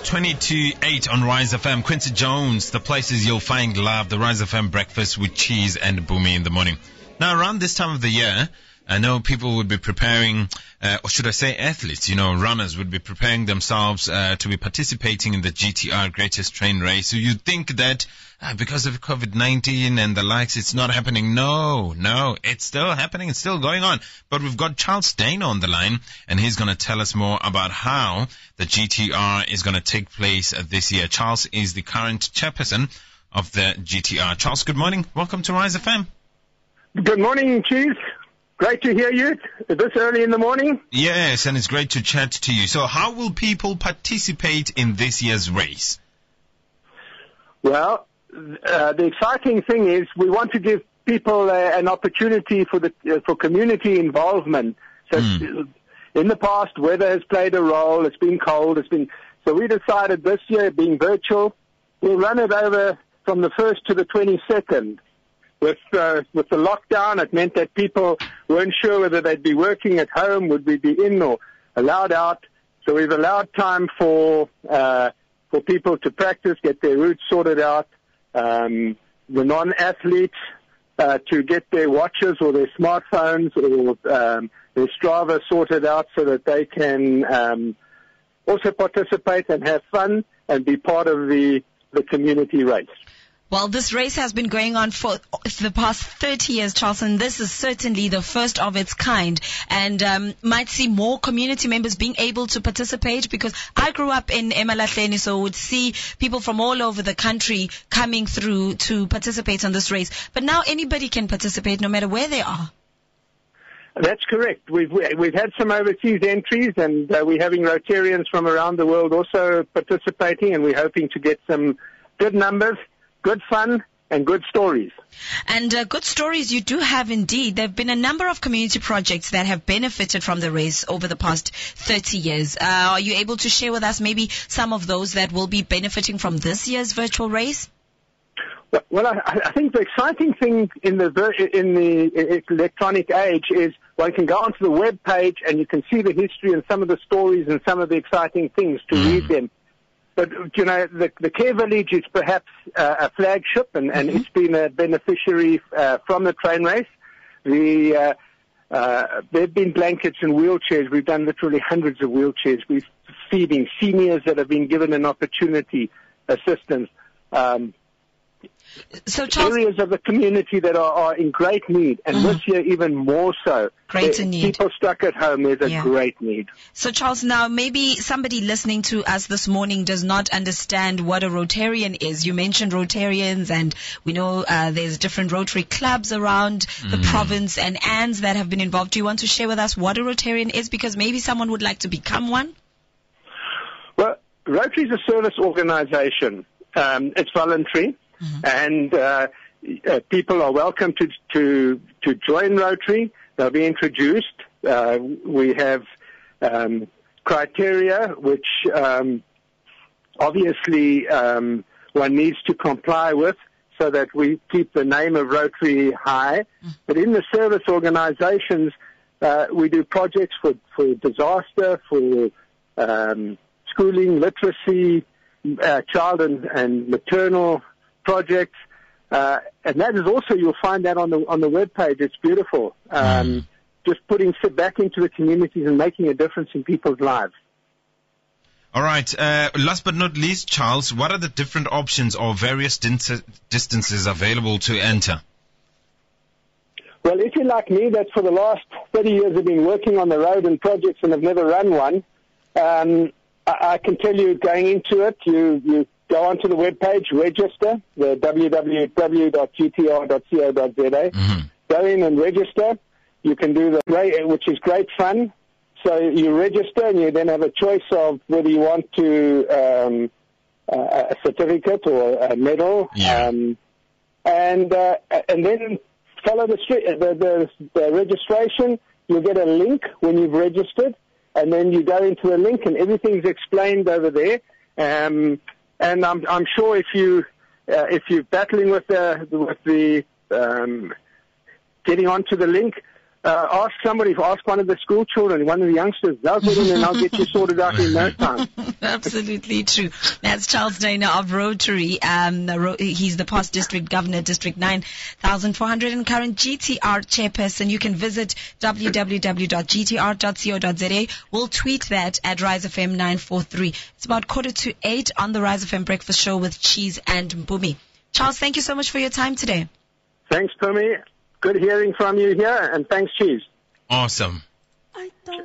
20 to 8 on Rise FM. Quincy Jones, the places you'll find love, the Rise FM breakfast with cheese and Boomy in the morning. Now, around this time of the year, I know people would be preparing, or should I say athletes, runners would be preparing themselves to be participating in the GTR Greatest Train Race. So you'd think that because of COVID-19 and the likes, it's not happening. No, it's still happening. It's still going on. But we've got Charles Dana on the line, and he's going to tell us more about how the GTR is going to take place this year. Charles is the current chairperson of the GTR. Charles, good morning. Welcome to Rise FM. Good morning, Cheese. Great to hear you this early in the morning. Yes, and it's great to chat to you. So how will people participate in this year's race? Well, the exciting thing is we want to give people an opportunity for community involvement. So in the past, weather has played a role. It's been cold. So we decided this year, being virtual, we'll run it over from the 1st to the 22nd. With the lockdown, it meant that people weren't sure whether they'd be working at home, would we be in or allowed out. So we've allowed time for people to practice, get their routes sorted out, the non-athletes to get their watches or their smartphones or their Strava sorted out so that they can also participate and have fun and be part of the community race. Well, this race has been going on for the past 30 years, Charles, and this is certainly the first of its kind, and might see more community members being able to participate, because I grew up in eMalahleni, so would see people from all over the country coming through to participate on this race. But now anybody can participate no matter where they are. That's correct. We've had some overseas entries, and we're having Rotarians from around the world also participating, and we're hoping to get some good numbers. Good fun and good stories. And good stories you do have indeed. There have been a number of community projects that have benefited from the race over the past 30 years. Are you able to share with us maybe some of those that will be benefiting from this year's virtual race? Well, I think the exciting thing in the electronic age is one can go onto the web page and you can see the history and some of the stories and some of the exciting things to read them. But, the Care Village is perhaps a flagship, and it's been a beneficiary from the train race. There have been blankets and wheelchairs. We've done literally hundreds of wheelchairs. We're feeding seniors that have been given an opportunity, assistance. So, Charles, areas of the community that are in great need, and this year even more so. Greater need. People stuck at home, there's a great need. So, Charles, now maybe somebody listening to us this morning does not understand what a Rotarian is. You mentioned Rotarians, and we know there's different Rotary clubs around the province and ANDs that have been involved. Do you want to share with us what a Rotarian is? Because maybe someone would like to become one. Well, Rotary is a service organization. It's voluntary. And people are welcome to join Rotary. They'll be introduced. We have criteria which obviously one needs to comply with so that we keep the name of Rotary high. But in the service organizations, we do projects for disaster, for schooling, literacy, child and maternal projects, and that is also, you'll find that on the web page. It's beautiful. Just putting back into the communities and making a difference in people's lives. All right. Last but not least, Charles, what are the different options or various distances available to enter? Well, if you're like me, that for the last 30 years have been working on the road and projects and have never run one, I can tell you, going into it, you go onto the webpage, register, the www.gtr.co.za. Go in and register. You can do which is great fun. So you register and you then have a choice of whether you want to a certificate or a medal. And then follow the registration. You'll get a link when you've registered, and then you go into the link and everything's explained over there. And I'm sure if you're battling with the getting onto the link, Ask one of the school children, one of the youngsters. They'll get in and I'll get you sorted out in no time. Absolutely true. That's Charles Dana of Rotary. He's the past district governor, District 9400, and current GTR chairperson. You can visit www.gtr.co.za. We'll tweet that at Rise FM 943. It's about 7:45 on the Rise FM Breakfast Show with Cheese and Mpumi. Charles, thank you so much for your time today. Thanks, Pumi. Good hearing from you here, and thanks, Cheese. Awesome. I don't